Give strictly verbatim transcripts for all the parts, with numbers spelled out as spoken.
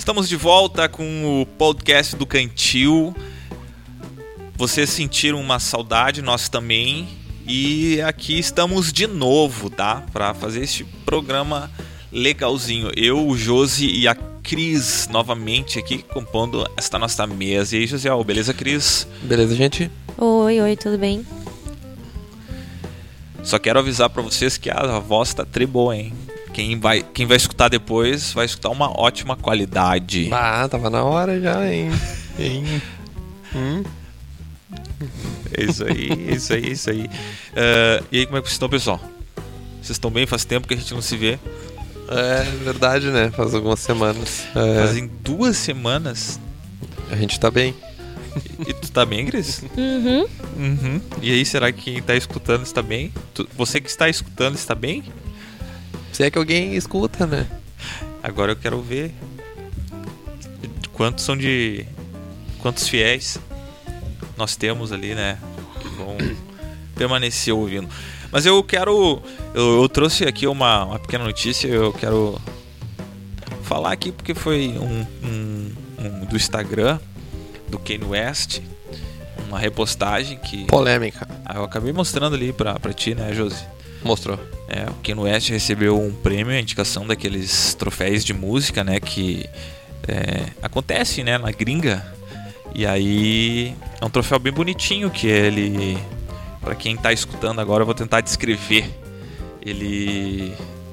estamos de volta com o podcast do Cantil. Vocês sentiram uma saudade, nós também. E aqui estamos de novo, tá? Para fazer este programa legalzinho. Eu, o Josi e a Cris novamente aqui compondo esta nossa mesa. E aí, Josiel, beleza, Cris? Beleza, gente? Oi, oi, tudo bem? Só quero avisar para vocês que a voz tá tri boa, hein? Quem vai, quem vai escutar depois vai escutar uma ótima qualidade. Ah, tava na hora já, hein? hein? Hum? É isso aí, é isso aí, é isso aí. Uh, e aí, como é que vocês estão, pessoal? Vocês estão bem? Faz tempo que a gente não se vê. É verdade, né? Faz algumas semanas. É... Fazem duas semanas. A gente tá bem. E, e tu tá bem, Cris? Uhum. Uhum. E aí, será que quem tá escutando está bem? Tu, você que está escutando está bem? Se é que alguém escuta, né? Agora eu quero ver quantos são de... Quantos fiéis nós temos ali, né? Que vão permanecer ouvindo. Mas eu quero... Eu, eu trouxe aqui uma, uma pequena notícia. Eu quero falar aqui porque foi um, um, um do Instagram do Kanye West, uma repostagem que... Polêmica. Ah, eu acabei mostrando ali pra, pra ti, né, Josi? Mostrou. É, o Kanye West recebeu um prêmio, a indicação daqueles troféus de música, né, que é, acontece, né, na gringa. E aí é um troféu bem bonitinho que ele, pra quem tá escutando agora, eu vou tentar descrever. Ele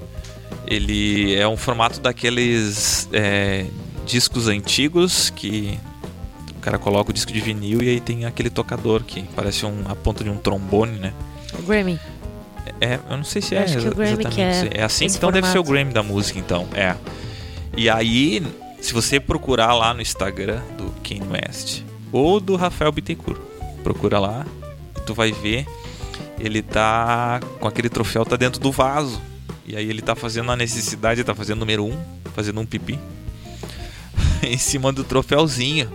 ele é um formato daqueles é, discos antigos que o cara coloca o disco de vinil e aí tem aquele tocador que parece um, a ponta de um trombone, né? O Grammy. É, eu não sei se eu é acho que o Grammy exatamente. Que é, é assim, então formato. Deve ser o Grammy da música, então. É. E aí, se você procurar lá no Instagram do Kanye West ou do Rafael Bittencourt, procura lá e tu vai ver, ele tá com aquele troféu, tá dentro do vaso. E aí ele tá fazendo a necessidade, tá fazendo número um, fazendo um pipi em cima do troféuzinho.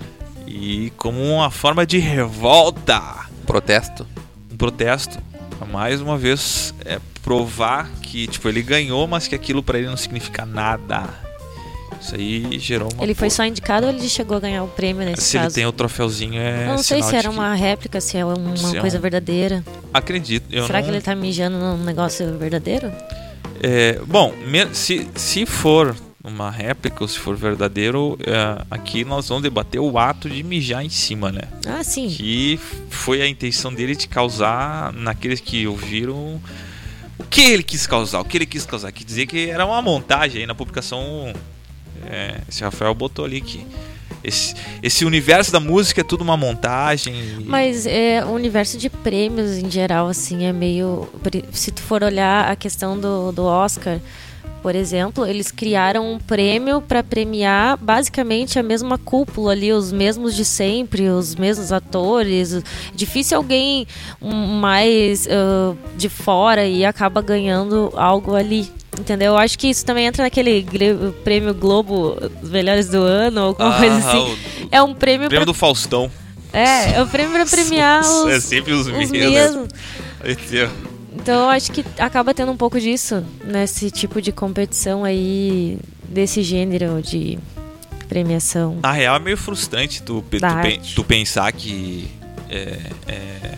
E como uma forma de revolta. Protesto. Um protesto. Mais uma vez, é provar que tipo, ele ganhou, mas que aquilo pra ele não significa nada. Isso aí gerou uma... Ele foi só indicado ou ele chegou a ganhar o prêmio nesse Se caso? ele tem o troféuzinho, é... Eu não sei se era que... uma réplica, se é uma se coisa é um... verdadeira. Acredito. Eu Será não... que ele tá mijando num negócio verdadeiro? É, bom, se, se for uma réplica ou se for verdadeiro, é, aqui nós vamos debater o ato de mijar em cima, né? Ah, sim. Que foi a intenção dele de causar naqueles que ouviram. O que ele quis causar? O que ele quis causar? Quer dizer que era uma montagem aí na publicação. É, esse Rafael botou ali que esse, esse universo da música é tudo uma montagem. Mas é, o universo de prêmios em geral, assim, é meio... Se tu for olhar a questão do, do Oscar, por exemplo, eles criaram um prêmio para premiar basicamente a mesma cúpula ali, os mesmos de sempre, os mesmos atores. Difícil alguém mais uh, de fora e acaba ganhando algo ali. Entendeu? Eu acho que isso também entra naquele prêmio Globo, os melhores do ano, ou alguma ah, coisa assim. O, é um prêmio, prêmio pra... do Faustão. É, é um prêmio pra premiar os, é sempre os, os mesmos. mesmos. Então eu acho que acaba tendo um pouco disso, nesse tipo de competição aí, desse gênero de premiação. Na real é meio frustrante tu, tu, pe, tu pensar que é, é,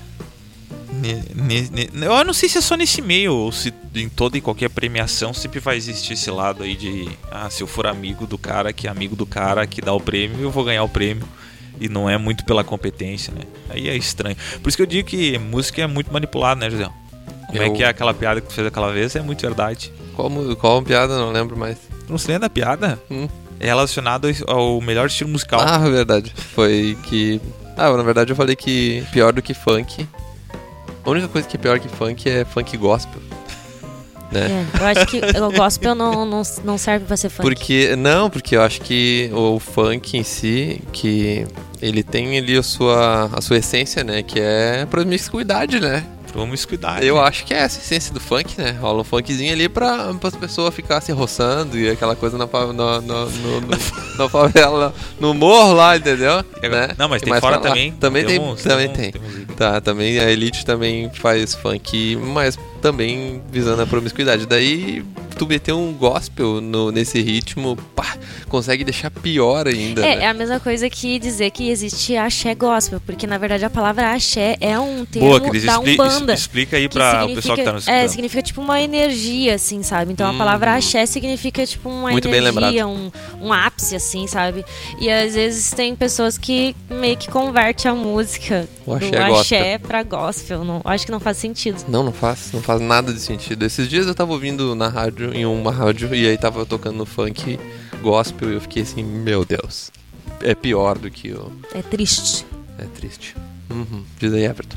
ne, ne, eu não sei se é só nesse meio ou se em toda e qualquer premiação sempre vai existir esse lado aí de ah, se eu for amigo do cara que é amigo do cara que dá o prêmio, eu vou ganhar o prêmio. E não é muito pela competência, né? Aí é estranho. Por isso que eu digo que música é muito manipulada, né, José? Como eu... é que é aquela piada que tu fez aquela vez? É muito verdade. Qual, qual piada? Não lembro mais. Não se lembra da piada? Hum. É relacionado ao melhor estilo musical. Ah, verdade. Foi que... Ah, na verdade eu falei que pior do que funk. A única coisa que é pior que funk é funk gospel. Né? É, eu acho que o gospel não, não, não serve pra ser funk. Porque, não, porque eu acho que o funk em si, que ele tem ali a sua, a sua essência, né? Que é promiscuidade, né? Promiscuidade. Eu acho que é essa a essência do funk, né? Rola um funkzinho ali pra, pra as pessoas ficarem se roçando e aquela coisa na, na, na, no, no, na favela, no morro lá, entendeu? Agora, né? Não, mas tem fora também. Também tem, uns, também tem. tem. tem. Tá, também a elite também faz funk, mas também visando a promiscuidade. Daí tu meter um gospel no, nesse ritmo, pá, consegue deixar pior ainda. É, né? é a mesma coisa que dizer que existe axé gospel, porque na verdade a palavra axé é um termo Boa, Cris, da expli- Umbanda. explica aí que pra o pessoal que tá nos escutando. É, significa tipo uma energia, assim, sabe? Então Hum. a palavra axé significa tipo uma Muito bem energia, um, um ápice, assim, sabe? E às vezes tem pessoas que meio que convertem a música O axé do é axé pra gospel. Não, acho que não faz sentido. Não, não faz, não faz nada de sentido. Esses dias eu tava ouvindo na rádio, em uma rádio, e aí tava tocando funk gospel e eu fiquei assim, meu Deus, é pior do que o... É triste. É triste. Uhum. Diz aí, Everton.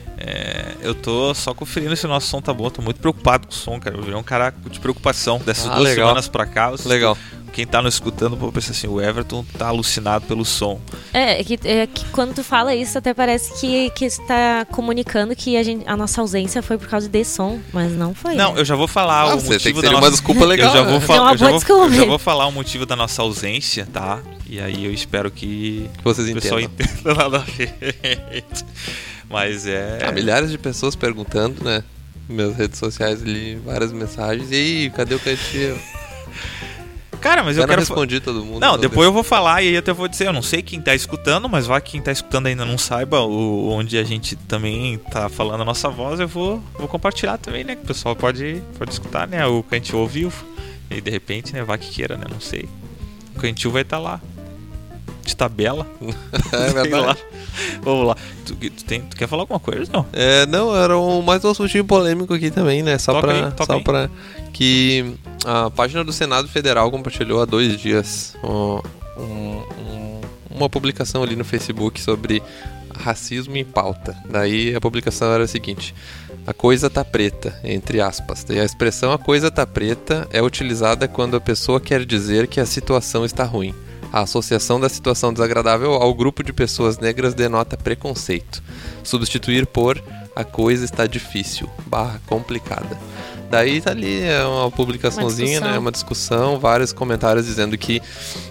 É, eu tô só conferindo se o nosso som tá bom. Tô muito preocupado com o som, cara. Eu virei um cara de preocupação dessas Ah, duas legal. semanas pra cá. Vocês- Legal. Quem tá nos escutando pode pensar assim, o Everton tá alucinado pelo som. É, é que, é que quando tu fala isso, até parece que, que você tá comunicando que a, gente, a nossa ausência foi por causa de som, mas não foi. Não, né? eu já vou falar Ah, o você tem motivo que da ser uma nossa... desculpa legal. Eu já vou, né? fa- É uma eu já boa vou, desculpa. eu já vou falar o motivo da nossa ausência, tá? E aí eu espero que Que vocês o pessoal entendam. entenda nada a ver. Mas é... Há milhares de pessoas perguntando, né? Nas redes sociais ali, várias mensagens. E aí, cadê o cantinho? Cara, mas Eu eu não quero... fa- respondi todo mundo. Não, meu depois eu vou falar e aí eu até vou dizer, eu não sei quem tá escutando, mas vai que quem tá escutando ainda não saiba o, onde a gente também tá falando a nossa voz, eu vou, vou compartilhar também, né? Que o pessoal pode, pode escutar, né? O Cantil ao vivo. E de repente, né? Vai que queira, né? Não sei. O Cantil vai estar lá. De tabela. Deus. É Sei verdade. lá. Vamos lá. Tu, tu, tem, tu quer falar alguma coisa? Não. É, não, era um, mais um assuntinho polêmico aqui também, né? Só Toca pra, aí, toca só aí. pra que a página do Senado Federal compartilhou há dois dias um- um- um- uma publicação ali no Facebook sobre racismo em pauta. Daí a publicação era a seguinte: a coisa tá preta, entre aspas. E a expressão a coisa tá preta é utilizada quando a pessoa quer dizer que a situação está ruim. A associação da situação desagradável ao grupo de pessoas negras denota preconceito. Substituir por a coisa está difícil, barra complicada. Daí tá ali é uma publicaçãozinha, Uma discussão. né, uma discussão, vários comentários dizendo que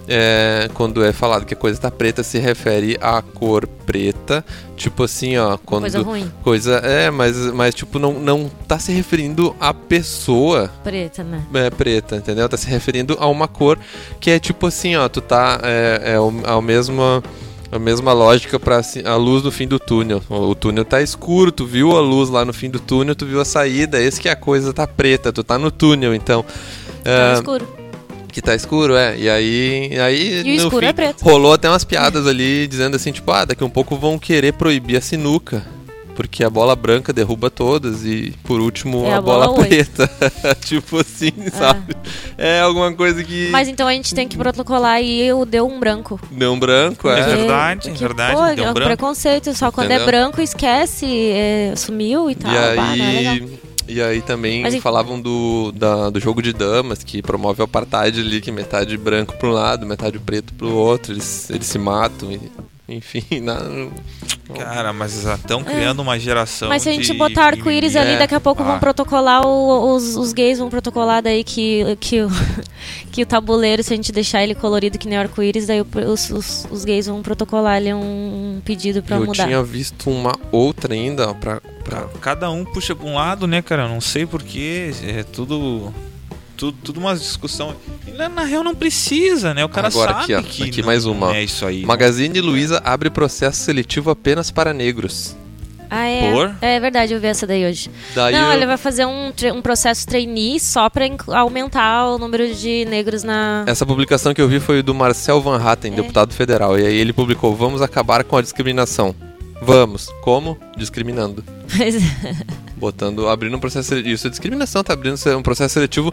é, quando é falado que a coisa está preta se refere à cor preta, tipo assim, ó, quando Coisa ruim. coisa é, mas mas tipo não não tá se referindo à pessoa Preta, né? é, preta, entendeu? Tá se referindo a uma cor que é tipo assim, ó, tu tá é, é o- a mesma a mesma lógica para a luz no fim do túnel. O, o túnel tá escuro, tu viu a luz lá no fim do túnel, tu viu a saída, esse que a coisa tá preta, tu tá no túnel, então Tá é, escuro. que tá escuro, é. E aí, e aí E o no escuro fim, é preto. rolou até umas piadas ali dizendo assim, tipo, ah, daqui um pouco vão querer proibir a sinuca. Porque a bola branca derruba todas e, por último, É a, a bola, bola oito. preta. Tipo assim, sabe? É alguma coisa que... Mas então a gente tem que protocolar e eu deu um branco. Não branco, é. É verdade, Porque, verdade, pô, deu um é um branco. preconceito. Só quando Entendeu? é branco esquece, é, sumiu e tal. E bah, não é legal. aí... E aí também Mas, enfim. falavam do, da- do jogo de damas, que promove o apartheid ali, que metade branco pra um lado, metade preto pro outro, eles, eles se matam, e, enfim, não... Cara, mas estão criando uma geração Mas se a gente de botar arco-íris ali, É. daqui a pouco Ah. vão protocolar, o- os, os gays vão protocolar daí que, que, o, que o tabuleiro, se a gente deixar ele colorido que nem arco-íris, daí o- os, os, os gays vão protocolar ali um pedido pra Eu mudar. tinha visto uma outra ainda, ó, pra... pra... Cada um puxa pra um lado, né, cara? Eu não sei porquê. É tudo. Tudo, tudo uma discussão. E na, na real não precisa, né? O cara Agora sabe aqui, ó, que aqui não, mais uma, não ó. é isso aí. Magazine Luiza abre processo seletivo apenas para negros. Ah, é? Por? É verdade, eu vi essa daí hoje. Daí não, eu- ele vai fazer um, tre- um processo trainee só pra inc- aumentar o número de negros na... Essa publicação que eu vi foi do Marcel Van Hatten, É. deputado federal. E aí ele publicou: vamos acabar com a discriminação. Vamos. Como? Discriminando. Pois é. Botando, abrindo um processo seletivo. Isso é discriminação, tá abrindo um processo seletivo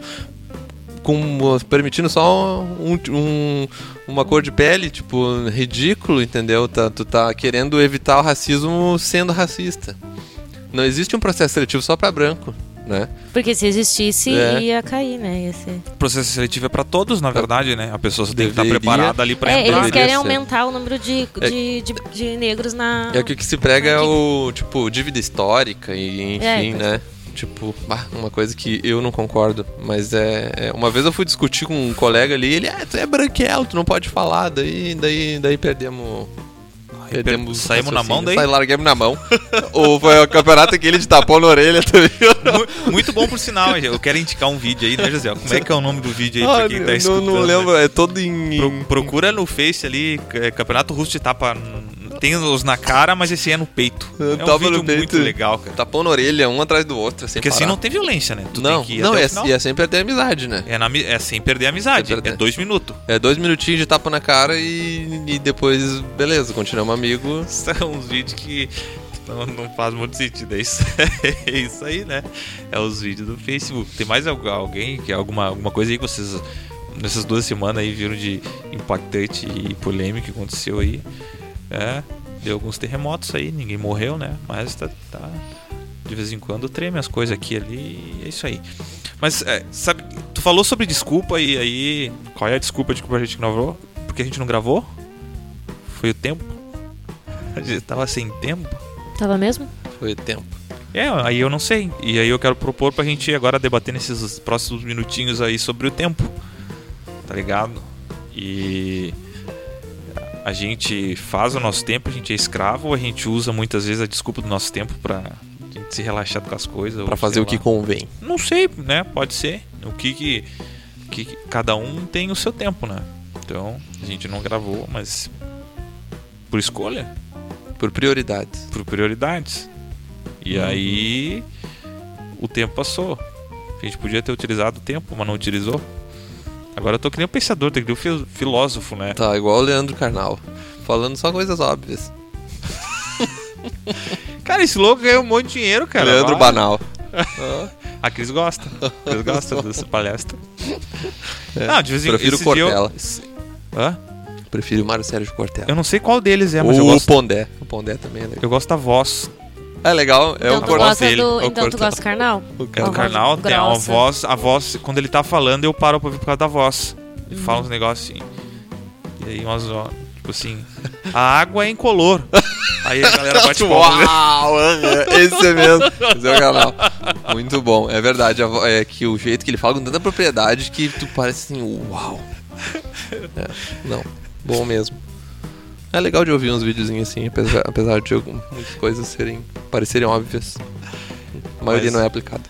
com, permitindo só um, um- uma cor de pele, tipo, ridículo, entendeu? Tá, tu tá querendo evitar o racismo sendo racista. Não existe um processo seletivo só pra branco, né? Porque se existisse, É. ia cair, né? Ia ser... O processo seletivo é pra todos, na verdade, né? A pessoa só tem que estar Deveria. preparada ali pra É, entrar. eles deveria querem ser. aumentar o número de, É. de, de, de negros na... É que o que se prega é Aqui. o, tipo, dívida histórica e enfim, É, né? Tipo, bah, uma coisa que eu não concordo. Mas é, é- Uma vez eu fui discutir com um colega ali, ele, ah, tu é branquelo, tu não pode falar. Daí, daí, daí perdemos. Perdemos saímos na mão daí? Sai, larguemos na mão. Ou foi o campeonato aquele de tapão na orelha também. Muito, muito bom por sinal, eu quero indicar um vídeo aí, né, José? Como é que é o nome do vídeo aí ah, pra quem tá escutando? Não, não lembro, né? É todo em... Pro, procura no Face ali, é, Campeonato Russo de Tapa... Tem os na cara, mas esse é no peito. É um Tava vídeo no peito, muito legal, cara. Tapão na orelha, um atrás do outro, sem Porque parar. assim não tem violência, né? Tu não, tem que ir não até é, o final. e é sem perder a amizade, né? É, na, é sem perder a amizade, perder. é dois minutos. É dois minutinhos de tapa na cara e, e depois, beleza, continuamos amigos. São uns vídeos que não, não faz muito sentido, é isso, é isso aí, né? É os vídeos do Facebook. Tem mais alguém, que alguma, alguma coisa aí que vocês, nessas duas semanas aí, viram de impactante e polêmica que aconteceu aí? É... Deu alguns terremotos aí, ninguém morreu, né? Mas tá, tá de vez em quando treme as coisas aqui e ali, e é isso aí. Mas, é, sabe, tu falou sobre desculpa e aí... Qual é a desculpa de que a gente gravou? Porque a gente não gravou? Foi o tempo? A gente tava sem tempo? Tava mesmo? Foi o tempo. É, aí eu não sei. E aí eu quero propor pra gente agora debater nesses próximos minutinhos aí sobre o tempo. Tá ligado? E... A gente faz o nosso tempo, a gente é escravo, ou a gente usa muitas vezes a desculpa do nosso tempo pra gente se relaxar com as coisas. Pra fazer o que convém. Não sei, né? Pode ser. O que que, que que cada um tem o seu tempo, né? Então, a gente não gravou, mas por escolha. Por prioridades. Por prioridades. E uhum. aí, o tempo passou. A gente podia ter utilizado o tempo, mas não utilizou. Agora eu tô que nem o pensador, tem que nem o filósofo, né? Tá, igual o Leandro Carnal. Falando só coisas óbvias. Cara, esse louco ganhou um monte de dinheiro, cara. Leandro Vai. Banal. A Cris gosta. A Cris gosta dessa palestra. É. Não, de vez em Prefiro o Cortella. Eu... Hã? Prefiro o Mário Sérgio Cortella. Eu não sei qual deles é, mas Ou eu gosto... o Pondé. O Pondé também é legal. Eu gosto da voz. É legal, é então o tu Cortella gosta dele. do... É Então o tu gosta do Karnal? O O Karnal, Karnal tem a voz, a voz, quando ele tá falando, eu paro pra ouvir por causa da voz. Ele fala uns negócios assim. E aí umas, ó, tipo assim, a água é incolor. Aí a galera bate palma. Uau, esse é mesmo. Esse é o canal. Muito bom, é verdade. É que o jeito que ele fala com tanta propriedade que tu parece assim, uau. É, não, bom mesmo. É legal de ouvir uns videozinhos assim, apesar, apesar de algumas, muitas coisas serem, parecerem óbvias. A maioria Mas... não é aplicada.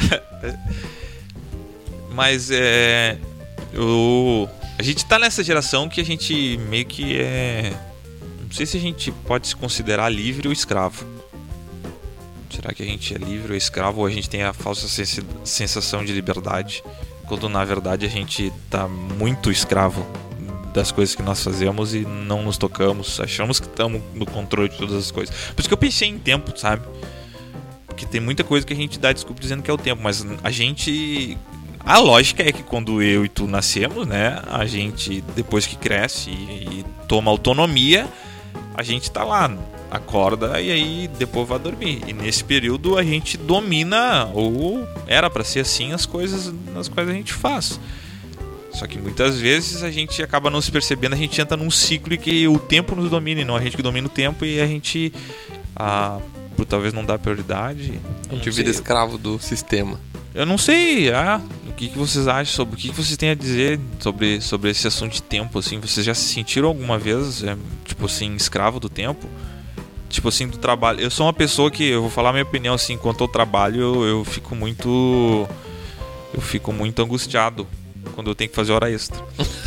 Mas é... Eu... A gente tá nessa geração que a gente meio que é... Não sei se a gente pode se considerar livre ou escravo. Será que a gente é livre ou escravo, ou a gente tem a falsa sensação de liberdade, quando na verdade a gente tá muito escravo das coisas que nós fazemos e não nos tocamos, achamos que estamos no controle de todas as coisas. Por isso que eu pensei em tempo, sabe? Porque tem muita coisa que a gente dá desculpa dizendo que é o tempo, mas a gente... A lógica é que quando eu e tu nascemos, né, a gente, depois que cresce e, e toma autonomia, a gente tá lá, acorda e aí depois vai dormir. E nesse período a gente domina, ou era pra ser assim, as coisas nas quais a gente faz. Só que muitas vezes a gente acaba não se percebendo, a gente entra num ciclo em que o tempo nos domina, e não a gente que domina o tempo, e a gente, ah, por talvez não dar prioridade. A gente vira escravo do sistema. Eu não sei, ah, o que, que vocês acham sobre, o que, que vocês têm a dizer sobre, sobre esse assunto de tempo, assim, vocês já se sentiram alguma vez, é, tipo assim, escravo do tempo? Tipo assim, do trabalho. Eu sou uma pessoa que, eu vou falar a minha opinião, assim, enquanto eu trabalho, eu, eu fico muito, eu fico muito angustiado quando eu tenho que fazer hora extra.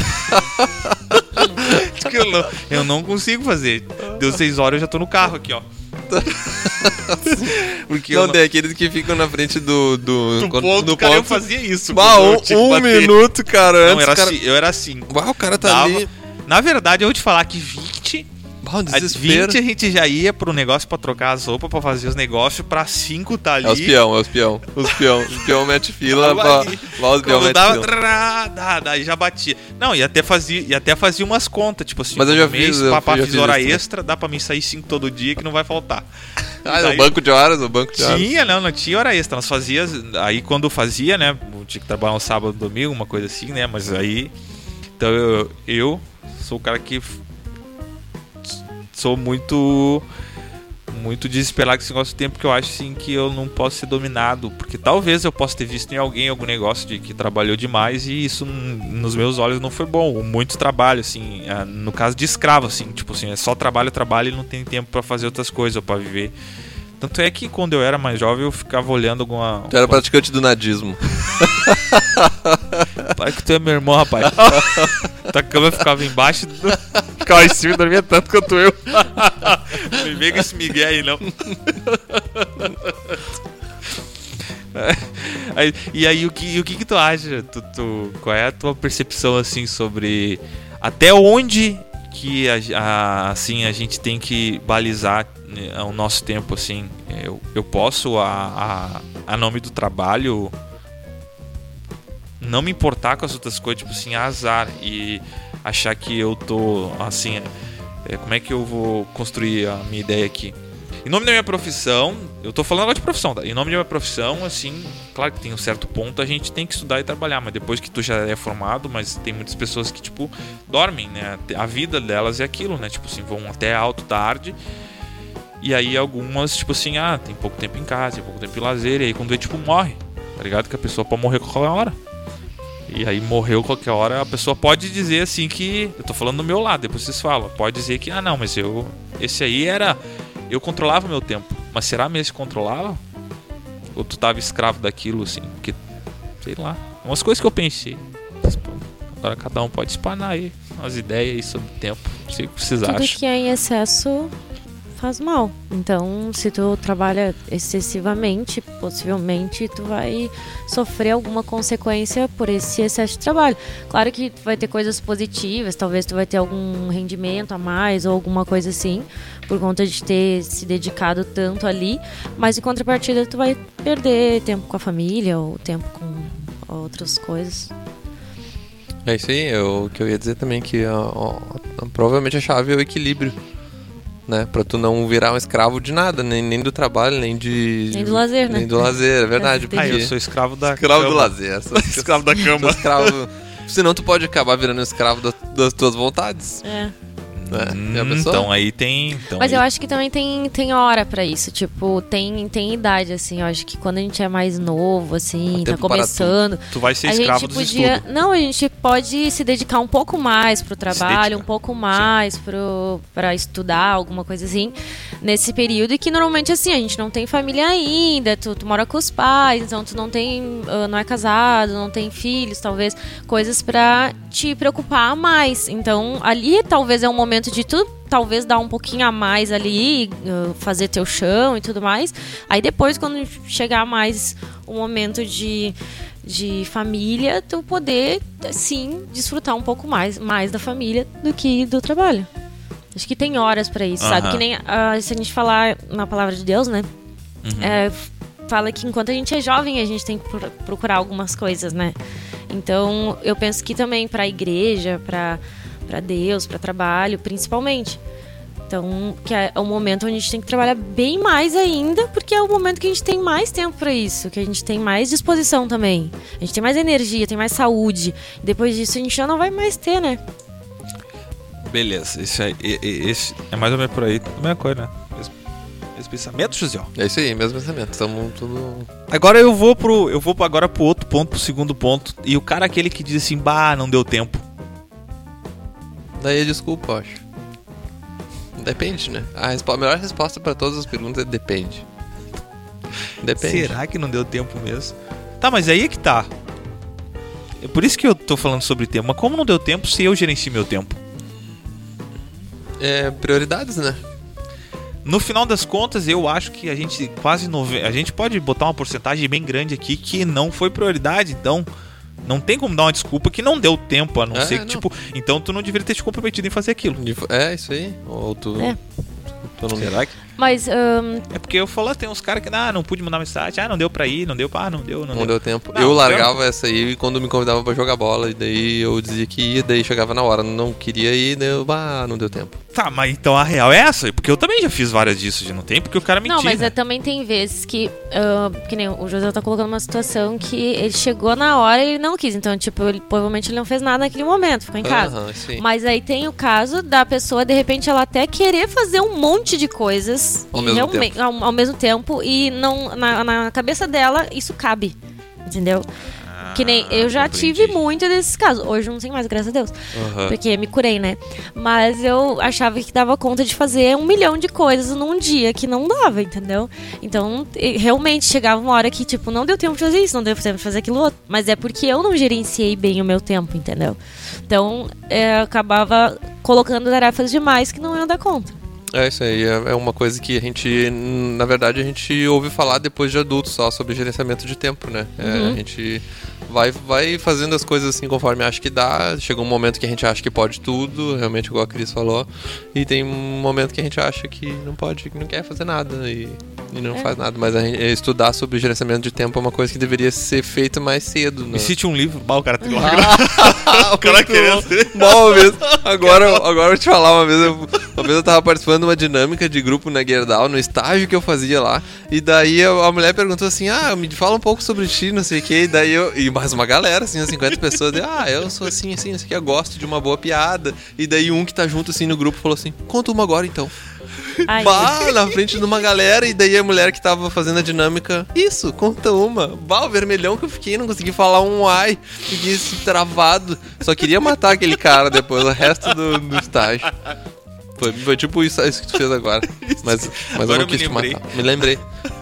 eu, não, eu não consigo fazer. Deu seis horas, eu já tô no carro aqui, ó. Porque não, não tem aqueles que ficam na frente do do, do quando, ponto, do cara, ponto. eu fazia isso. Bah, um, um minuto, cara, não, antes era cara... assim, eu era assim. Bah, o cara tá dava... ali. Na verdade, eu vou te falar que vinte Bah, um às vinte a gente já ia pro negócio pra trocar as roupas, pra fazer os negócios, pra cinco tá ali. É os peão, é os peão. Os peão, os peão mete fila pra... Lá os peão mete dava, fila. Trá, dá, daí já batia. Não, e até fazia, e até fazia umas contas, tipo assim, mas eu já mês, fiz, papá, eu fiz fiz hora isso, extra, dá pra mim sair cinco todo dia que não vai faltar. Ah, daí, no banco de horas, no banco de horas. Tinha, não, não tinha hora extra. Nós fazia, aí quando fazia, né, tinha que trabalhar um sábado, domingo, uma coisa assim, né, mas aí, então eu, eu sou o cara que sou muito muito desesperado com esse negócio do tempo, porque eu acho assim que eu não posso ser dominado, porque talvez eu possa ter visto em alguém algum negócio de que trabalhou demais e isso nos meus olhos não foi bom. Muito trabalho, assim, no caso de escravo, assim, tipo assim, é só trabalho, trabalho e não tem tempo pra fazer outras coisas ou pra viver. Tanto é que quando eu era mais jovem eu ficava olhando alguma... Tu era praticante do nadismo. Pai que tu é meu irmão, rapaz. Tua cama ficava embaixo, do... ficava em cima e dormia tanto quanto eu. Me vem com esse migué aí, não. Aí, e aí, o que, o que que tu acha? Tu, tu, qual é a tua percepção, assim, sobre até onde que a, a, assim, a gente tem que balizar o nosso tempo, assim? Eu, eu posso, a, a, a nome do trabalho, não me importar com as outras coisas, tipo assim, azar, e achar que eu tô, assim, é, como é que eu vou construir a minha ideia aqui? Em nome da minha profissão, eu tô falando agora de profissão, tá? Em nome da minha profissão, assim, claro que tem um certo ponto, a gente tem que estudar e trabalhar, mas depois que tu já é formado, mas tem muitas pessoas que, tipo, dormem, né? A vida delas é aquilo, né? Tipo assim, vão até alto tarde, e aí algumas, tipo assim, ah, tem pouco tempo em casa, tem pouco tempo em lazer, e aí quando vê, tipo, morre, tá ligado? Que a pessoa pode morrer qualquer hora. E aí morreu qualquer hora, a pessoa pode dizer assim que... Eu tô falando do meu lado, depois vocês falam. Pode dizer que, ah não, mas eu... Esse aí era... Eu controlava o meu tempo. Mas será mesmo que controlava? Ou tu tava escravo daquilo, assim? Porque, sei lá, umas coisas que eu pensei. Agora cada um pode espanar aí umas ideias aí sobre o tempo. Não sei o que vocês Tudo acham. Tudo que é em excesso faz mal. Então, se tu trabalha excessivamente, possivelmente tu vai sofrer alguma consequência por esse excesso de trabalho. Claro que tu vai ter coisas positivas, talvez tu vai ter algum rendimento a mais ou alguma coisa assim, por conta de ter se dedicado tanto ali, mas em contrapartida tu vai perder tempo com a família ou tempo com outras coisas. É isso aí, o que eu ia dizer também, que ó, ó, provavelmente a chave é o equilíbrio, né? Pra tu não virar um escravo de nada, nem, nem do trabalho, nem de... Nem do lazer, né? Nem do lazer, é verdade. Ah, eu sou escravo da escravo cama. do lazer. Sou escravo da cama. Escravo... Senão tu pode acabar virando um escravo das, das tuas vontades. É. Né? Hum, então aí tem... Então Mas aí... eu acho que também tem, tem hora pra isso. Tipo, tem, tem idade, assim. Eu acho que quando a gente é mais novo, assim, tá começando... Tu vai ser a escravo gente dos podia... estudos. Não, a gente pode se dedicar um pouco mais pro trabalho, um pouco mais pro, pra estudar, alguma coisa assim, nesse período. E que normalmente, assim, a gente não tem família ainda, tu, tu mora com os pais, então tu não tem... Uh, não é casado, não tem filhos, talvez. Coisas pra te preocupar mais. Então, ali talvez é um momento de tu talvez dar um pouquinho a mais ali, uh, fazer teu chão e tudo mais. Aí depois, quando chegar mais o momento de, de família, tu poder, sim, desfrutar um pouco mais, mais da família do que do trabalho. Acho que tem horas pra isso, uh-huh. sabe? Que nem uh, se a gente falar na palavra de Deus, né? Uhum. É, fala que enquanto a gente é jovem, a gente tem que procurar algumas coisas, né? Então, eu penso que também pra igreja, pra para Deus, para trabalho, principalmente. Então, que é o momento onde a gente tem que trabalhar bem mais ainda, porque é o momento que a gente tem mais tempo para isso, que a gente tem mais disposição também. A gente tem mais energia, tem mais saúde. E depois disso a gente já não vai mais ter, né? Beleza, esse, aí, esse é mais ou menos por aí, a mesma coisa, né? Mesmo, mesmo pensamento, José? É isso aí, mesmo pensamento. Estamos tudo... Agora eu vou pro, eu vou agora pro outro ponto, pro segundo ponto. E o cara aquele que diz assim, bah, não deu tempo. Daí é desculpa, eu acho. Depende, né? A, respo- a melhor resposta pra todas as perguntas é depende. Depende. Será que não deu tempo mesmo? Tá, mas aí é que tá. É por isso que eu tô falando sobre tempo. Mas como não deu tempo se eu gerencio meu tempo? É, prioridades, né? No final das contas, eu acho que a gente quase... Nove... A gente pode botar uma porcentagem bem grande aqui que não foi prioridade, então... Não tem como dar uma desculpa que não deu tempo, a não é, ser que, não. tipo... Então tu não deveria ter te comprometido em fazer aquilo. É, isso aí. Ou tu... É. tu não... Será que... Mas... Um... É porque eu falo, tem uns caras que... Ah, não pude mandar mensagem. Ah, não deu pra ir, não deu pra... Ah, não deu, não, não deu. deu tempo. Não, eu largava deu. essa aí quando me convidavam pra jogar bola. E daí eu dizia que ia, daí chegava na hora. Não queria ir, daí eu... Ah, não deu tempo. Tá, mas então a real é essa? Porque eu também já fiz várias disso de não tem, porque o cara mentiu. Não, mas né? é, também tem vezes que... Uh, que nem o José tá colocando uma situação que ele chegou na hora e ele não quis. Então, tipo, ele, provavelmente ele não fez nada naquele momento, ficou em casa. Uhum, sim. Mas aí tem o caso da pessoa, de repente, ela até querer fazer um monte de coisas coisas ao mesmo, realmente, tempo. Ao, ao mesmo tempo e não, na, na cabeça dela isso cabe, entendeu? Que nem eu já compreendi. tive muito desses casos. Hoje não sei mais, graças a Deus. Uhum. Porque me curei, né? Mas eu achava que dava conta de fazer um milhão de coisas num dia que não dava, entendeu? Então, e- realmente chegava uma hora que, tipo, não deu tempo de fazer isso, não deu tempo de fazer aquilo outro. Mas é porque eu não gerenciei bem o meu tempo, entendeu? Então, é, eu acabava colocando tarefas demais que não iam dar conta. É isso aí, é é uma coisa que a gente, na verdade, a gente ouve falar depois de adulto só sobre gerenciamento de tempo, né? É, Uhum. a gente vai, vai fazendo as coisas assim conforme acha que dá, chega um momento que a gente acha que pode tudo, realmente igual a Cris falou, e tem um momento que a gente acha que não pode, que não quer fazer nada e, e não É. faz nada, mas a gente, estudar sobre gerenciamento de tempo é uma coisa que deveria ser feita mais cedo, né? Me cite um livro. Bah, o cara tem que Ah, O cara querendo ser. Bom, uma vez, agora, agora eu vou te falar, uma vez eu, uma vez eu tava participando de uma dinâmica de grupo na Gerdau, no estágio que eu fazia lá, e daí a, a mulher perguntou assim, ah, me fala um pouco sobre ti, não sei o que, e daí eu, e mais uma galera, assim, umas cinquenta pessoas, daí, ah, eu sou assim, assim, isso aqui, eu gosto de uma boa piada, e daí um que tá junto, assim, no grupo falou assim, conta uma agora, então. Ai, Bah, na frente de uma galera, e daí a mulher que tava fazendo a dinâmica, isso, conta uma. Bah, o vermelhão que eu fiquei, não consegui falar um ai, fiquei assim, travado. Só queria matar aquele cara depois, o resto do, do estágio. Foi, foi tipo isso, isso que tu fez agora. Mas, mas Agora eu não eu me quis te lembrei. matar. Me lembrei.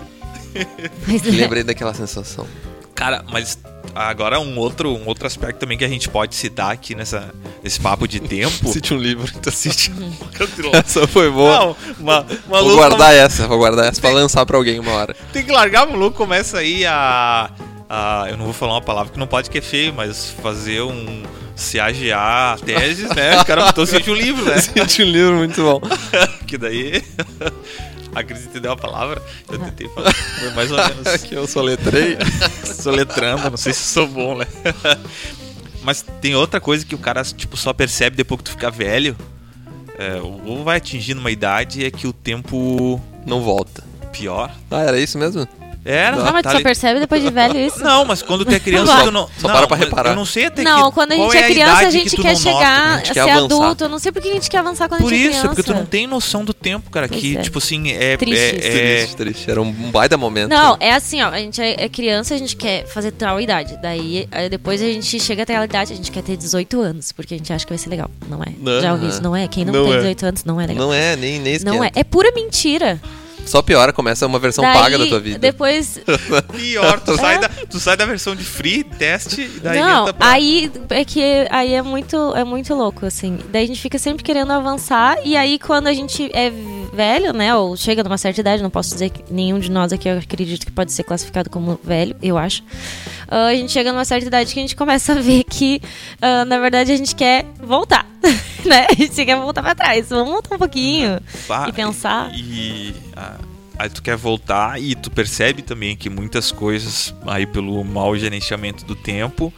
mas Me lembrei daquela sensação. Cara, mas agora um outro, um outro aspecto também que a gente pode citar aqui nessa, nesse papo de tempo. Cite um livro. Então. Cite- Essa foi boa. Não, uma, Vou maluco guardar essa, vou guardar essa pra lançar pra alguém uma hora. tem que largar, maluco, começa aí a, a... Eu não vou falar uma palavra que não pode que é feio, mas fazer um... Se agiar teses, né? O cara botou cite um livro, né? Cite um livro muito bom. Que daí... A Cris entendeu a palavra. Eu tentei falar. Foi mais ou menos... Que eu soletrei. Soletrando, não sei se sou bom, né? Mas tem outra coisa que o cara tipo, só percebe depois que tu fica velho, é, ou vai atingindo uma idade, é que o tempo Não volta. pior. Ah, era isso mesmo? Era, Não, mas tu tá só ali- percebe depois de velho isso. Não, mas quando tu é criança, Só- tu não. só não, para pra mas reparar. Eu não sei até Não, que, quando a qual gente é é criança, idade a que gente tu quer não nota. chegar a a gente ser quer avançar. adulto. Eu não sei por que a gente quer avançar quando Por a gente é isso, criança. porque tu não tem noção do tempo, cara. Pois Que, é. tipo assim, é. Triste é- isso. é- Triste, triste. Era um baita momento. Não, é assim, ó, a gente é é criança, a gente quer fazer tal idade. Daí, aí depois a gente chega até a idade, a gente quer ter dezoito anos, porque a gente acha que vai ser legal. Não é. Não, Já ouvi não. isso, não é? Quem não, Não tem é. dezoito anos não é legal. Não é, nem, nem esquenta. Não é. É pura mentira. Só piora, começa uma versão Daí, paga da tua vida. Depois. Pior, tu, É. sai da, tu sai da versão de free, teste, e daí Não, entra pra... aí é que aí é muito, é muito louco, assim. Daí a gente fica sempre querendo avançar, e aí quando a gente é velho, né, ou chega numa certa idade, não posso dizer que nenhum de nós aqui eu acredito que pode ser classificado como velho, eu acho. Ah, a gente chega numa certa idade que a gente começa a ver que, ah, na verdade, a gente quer voltar, né? A gente quer voltar pra trás. Vamos voltar um pouquinho Pá, e pensar. E ah, aí tu quer voltar e tu percebe também que muitas coisas aí pelo mau gerenciamento do tempo,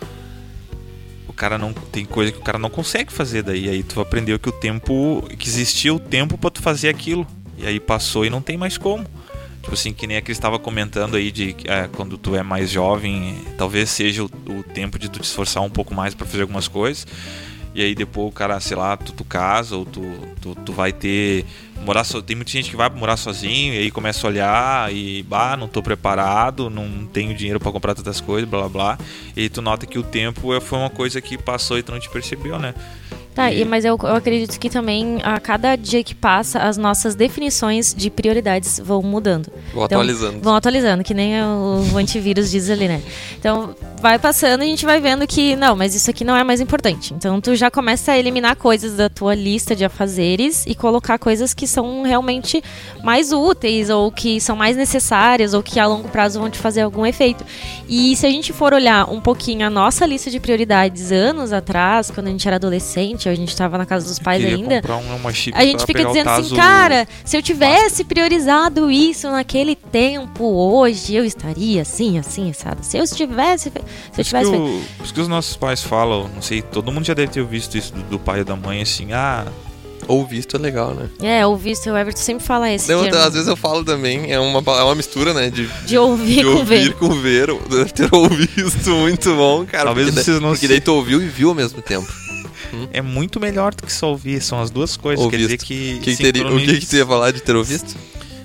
o cara não tem coisa que o cara não consegue fazer daí. Aí tu aprendeu que o tempo, que existia o tempo pra tu fazer aquilo. E aí passou e não tem mais como. Tipo assim, que nem a Cris estava comentando aí de é, quando tu é mais jovem, talvez seja o, o tempo de tu te esforçar um pouco mais pra fazer algumas coisas. E aí depois o cara, sei lá, tu, tu casa ou tu, tu, tu vai ter... morar so... Tem muita gente que vai morar sozinho e aí começa a olhar e... Bah, não tô preparado, não tenho dinheiro pra comprar tantas coisas, blá blá blá. E aí tu nota que o tempo foi uma coisa que passou e tu não te percebeu, né? Tá, E- e, mas eu, eu acredito que também a cada dia que passa, as nossas definições de prioridades vão mudando. Vou Então, atualizando. Vão atualizando, que nem o, o antivírus diz ali, né? Então, vai passando e a gente vai vendo que, não, mas isso aqui não é mais importante. Então, tu já começa a eliminar coisas da tua lista de afazeres e colocar coisas que são realmente mais úteis ou que são mais necessárias ou que a longo prazo vão te fazer algum efeito. E se a gente for olhar um pouquinho a nossa lista de prioridades anos atrás, quando a gente era adolescente, a gente estava na casa dos pais Queria ainda, comprar um- uma chip a gente pra fica pegar o dizendo assim, taso- cara, se eu tivesse priorizado isso naquele tempo, hoje eu estaria assim, assim, assado. Se eu tivesse, fe- se eu Por isso tivesse que feito. o- por isso que os nossos pais falam, não sei, todo mundo já deve ter visto isso do, do pai e da mãe, assim, ah, Ou visto é legal, né? É, ouvir, o Everton sempre fala esse Eu, termo, às vezes eu falo também, é uma, é uma mistura, né? De, de ouvir de com ouvir ver. com ver. Deve ter ouvido muito bom, cara. Talvez porque vocês daí, não Porque se- daí tu ouviu e viu ao mesmo tempo. é muito melhor do que só ouvir, são as duas coisas, Ou quer dizer visto. que... Que teria, o que, que tu ia falar de ter ouvido?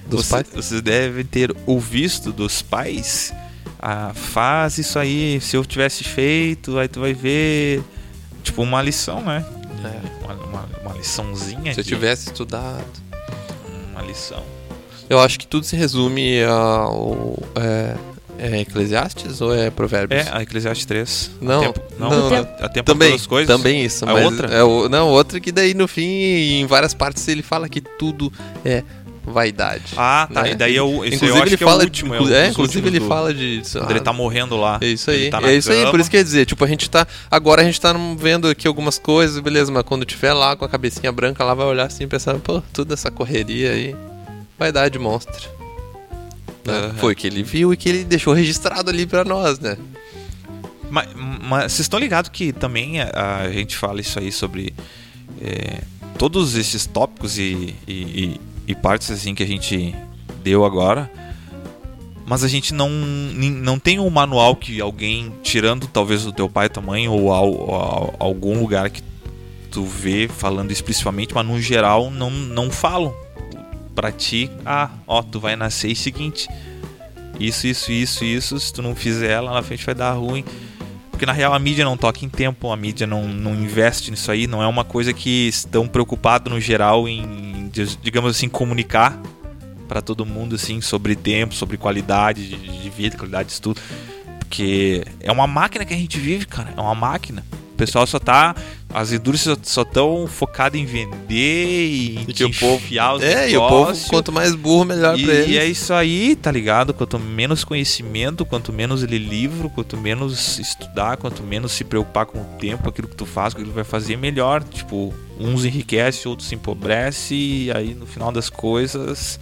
Dos Você, pais? Vocês devem ter ouvido dos pais. Ah, faz isso aí, se eu tivesse feito, aí tu vai ver. Tipo uma lição, né? É. Uma, uma, uma liçãozinha. Se eu de- tivesse estudado. Uma lição. Eu acho que tudo se resume ao. É, é Eclesiastes ou é Provérbios? É, a Eclesiastes três. Não, A tempo, não, não, a, não. a tempo Também, para todas as coisas. também isso. A mas outra? É o, não, outra que daí no fim, em várias partes, ele fala que tudo é vaidade. Ah, tá. né? E daí é o. Esse Inclusive eu acho ele que é o fala, último. inclu- é, o- é, dos inclusive últimos ele do- fala de. Quando ele tá morrendo lá. É isso aí. Ele tá na é isso aí, por cama. isso que quer dizer, tipo, a gente tá. Agora a gente tá vendo aqui algumas coisas, beleza, mas quando tiver lá com a cabecinha branca, lá vai olhar assim e pensar, pô, toda essa correria aí. Vaidade monstra. Né? Aham. Foi o que ele viu e que ele deixou registrado ali pra nós, né? Mas, mas vocês estão ligados que também a, a gente fala isso aí sobre é, todos esses tópicos e, e, e- e partes assim que a gente deu agora, mas a gente não, nin- não tem um manual que alguém, tirando talvez o teu pai e tua mãe ou, ao, ou algum lugar que tu vê falando explicitamente, mas no geral não, não falam pra ti, ah, ó, tu vai nascer e seguinte, isso, isso, isso, isso, se tu não fizer lá na frente vai dar ruim. Porque na real a mídia não toca em tempo, a mídia não, não investe nisso aí, não é uma coisa que estão preocupados no geral em, digamos assim, comunicar para todo mundo assim sobre tempo, sobre qualidade de, de vida, qualidade de estudo. Porque é uma máquina que a gente vive, cara, é uma máquina. O pessoal só tá, as indústrias só estão focadas em vender e, E que o povo- enfiar os É, e o povo, negócios. quanto mais burro, melhor E, pra eles. e é isso aí, tá ligado? Quanto menos conhecimento, quanto menos ler livro, quanto menos estudar, quanto menos se preocupar com o tempo, aquilo que tu faz, aquilo que tu vai fazer, melhor. Tipo, uns enriquecem, outros se empobrecem, e aí no final das coisas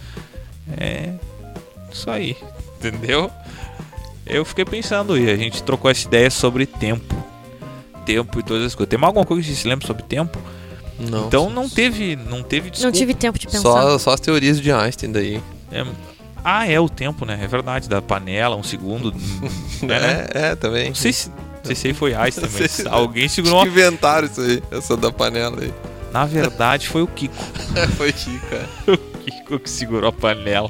é isso aí, entendeu? Eu fiquei pensando, e a gente trocou essa ideia sobre tempo. Tempo e todas as coisas. Tem mais alguma coisa que você se lembra sobre tempo? Não. Então não teve, não teve desculpa. Não tive tempo de pensar. Só, só as teorias de Einstein daí. É, ah, é o tempo, né? É verdade, da panela, um segundo. né, né? É, é, também. Não sei se, não sei se aí foi Einstein, Não mas sei se- alguém Acho segurou. que inventaram isso aí, essa da panela aí. Na verdade, foi o Kiko. Foi aqui, cara. O Kiko que segurou a panela.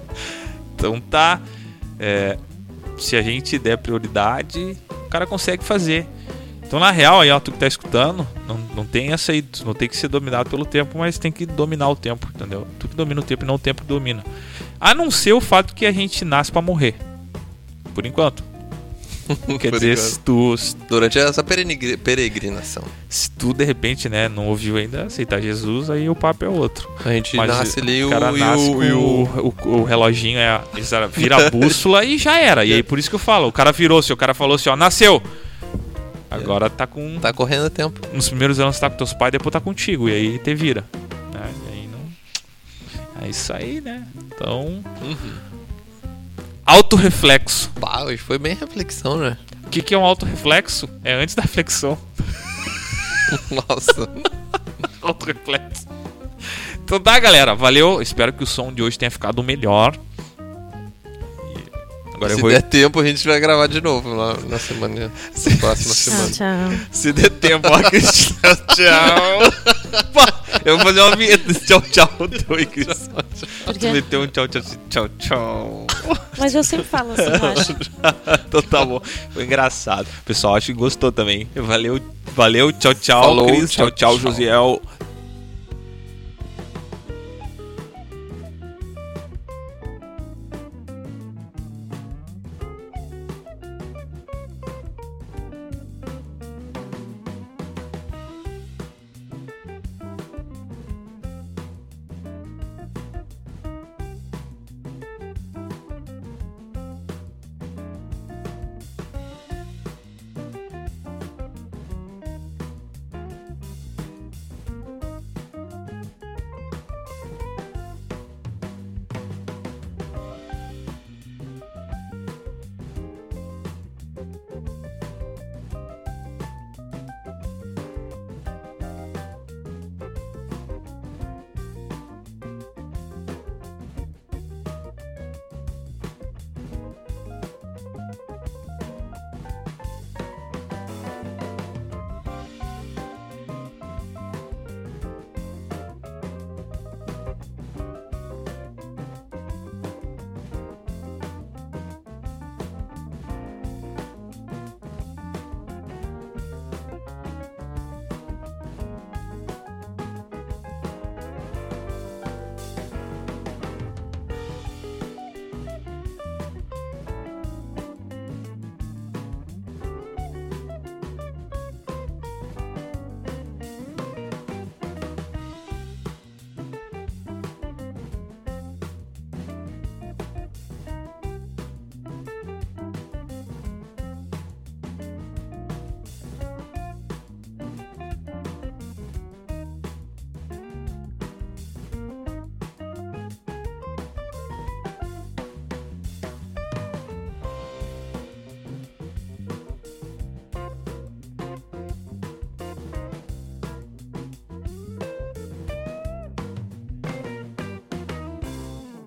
Então tá. é, se a gente der prioridade, o cara consegue fazer. Então, na real, aí, ó, tu que tá escutando, não, não tem essa aí, tu não tem que ser dominado pelo tempo, mas tem que dominar o tempo, entendeu? Tu que domina o tempo e não o tempo que domina. A não ser o fato que a gente nasce pra morrer. Por enquanto. Quer Por dizer, enquanto. se tu, se Durante essa perenigri- peregrinação. se tu de repente, né, não ouviu ainda aceitar Jesus, aí o papo é outro. A gente Mas nasce ali o o, cara e nasce o, com e o, o... o, o reloginho é, vira a bússola e já era. E aí por isso que eu falo, o cara virou, se o cara falou assim, ó, nasceu. Agora tá com. Tá correndo tempo. Nos primeiros anos tá com teus pais, depois tá contigo. E aí te vira. Né? E aí não. É isso aí, né? Então. Uhum. Autorreflexo. Pá, hoje foi bem reflexão, né? O que, que é um autorreflexo? É antes da flexão. Nossa. Autorreflexo. Então tá, galera. Valeu. Espero que o som de hoje tenha ficado melhor. E agora Se eu vou. der tempo, a gente vai gravar de novo lá na semana. Na próxima Tchau, semana. tchau. Se der tempo, ó, Cristiano. Tchau. Pá, eu vou fazer uma vinheta desse tchau, tchau. Oi, Cristiano. Por Tu quê? meteu um tchau, tchau, assim, tchau, tchau. Mas eu sempre falo assim, eu acho. Então tá bom. Foi engraçado. O pessoal acho que gostou também. Valeu, valeu, tchau, tchau, Falou, Cris. tchau, Tchau, tchau, tchau. Josiel.